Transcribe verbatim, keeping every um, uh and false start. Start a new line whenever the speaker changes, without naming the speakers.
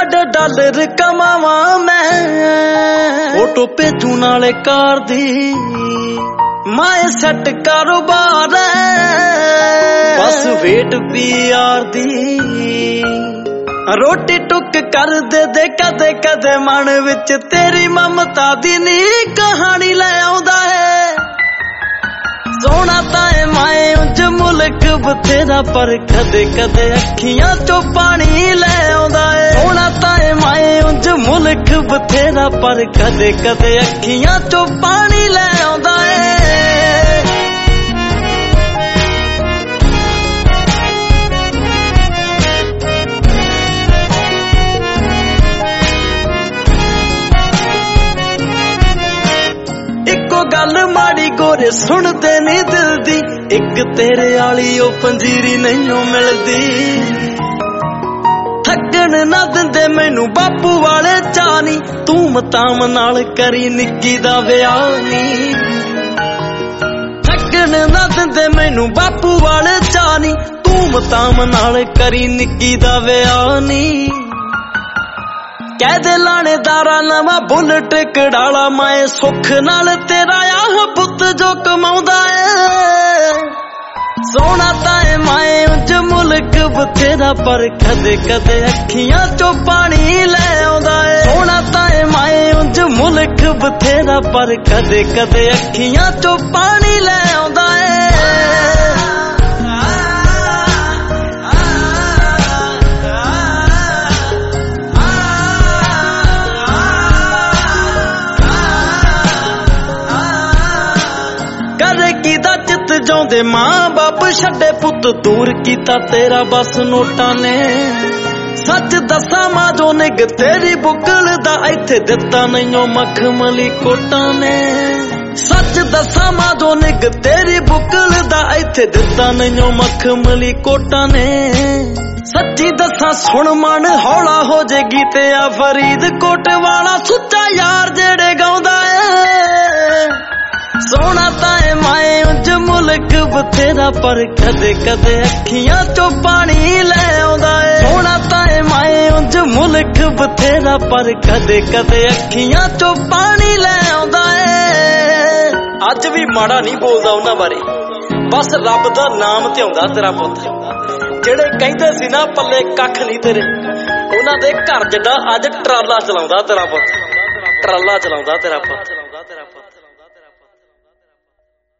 बड़े डॉलर कमावा मैं फोटो भेजू नाले कार दी माए सैट कारोबार बस वेट पी आर दी रोटी टुक कर दे दे कदे कदे मन विच तेरी ममता दी नी कहानी ले आउंदा है सोना ताए माए उंज मुल्क बथेरा पर कदे कदे अखियां चो पानी ले आउंदा है सोना ताए माए उंज मुल्क बथेरा पर कदे कदे अखियां चो पानी ले आउंदा है गल माड़ी गोरे सुनते नी दिल दी एक तेरे आली ओ पंजीरी नहीं मिलदी थकन ना दिंदे मैनू बापू वाले चानी तू मताम नाल करी निक्की दा विआह नी थकन ना दिंदे मैनू बापू वाले चानी तू मताम नाल करी निक्की दा विआह नी कह दे लाणेदारा नवा बुलट कड़ाला माए सुख नाल तेरा आह पुत जो कमाउंदा है सोना ताए माए उंज मुल्क बथेरा पर कदे कदे अखियां चो पानी ले आउंदा है सोना ताए माए उंज मुल्क बथेरा पर कदे कदे अखियां चो पानी ले आउंदा है चित जाउंदे मां बाप छड्डे पुत दूर कीता तेरा बस नोटा ने सच दसा मां जो निग तेरी बुकल दा इत्थे दिता नहीं मखमली कोटा ने सच दसा मां जो निग तेरी बुकल दा इत्थे दिता नहीं मखमली कोटा ने सच्ची दसा सुन मन हौला हो जेगी ते आ फरीदकोट वाला सुच्चा यार जेड़े गाउंदा है सोना ताए माए उंज मुल्क बथेरा पर कदे कदे अखियां चो पानी ले आउंदा है सोना ताए माए उंज मुल्क बथेरा पर कदे कदे अखियां चो पानी ले आउंदा है अज भी माड़ा नहीं बोलदा उन्हां बारे बस रब दा नाम ते आउंदा तेरा पुत जेड़े कहंदे सी ना पल्ले कख नहीं तेरे उन्हां दे घर जड्डा अज ट्राला चलाउंदा तेरा पुत ट्राला चलाउंदा तेरा पुत।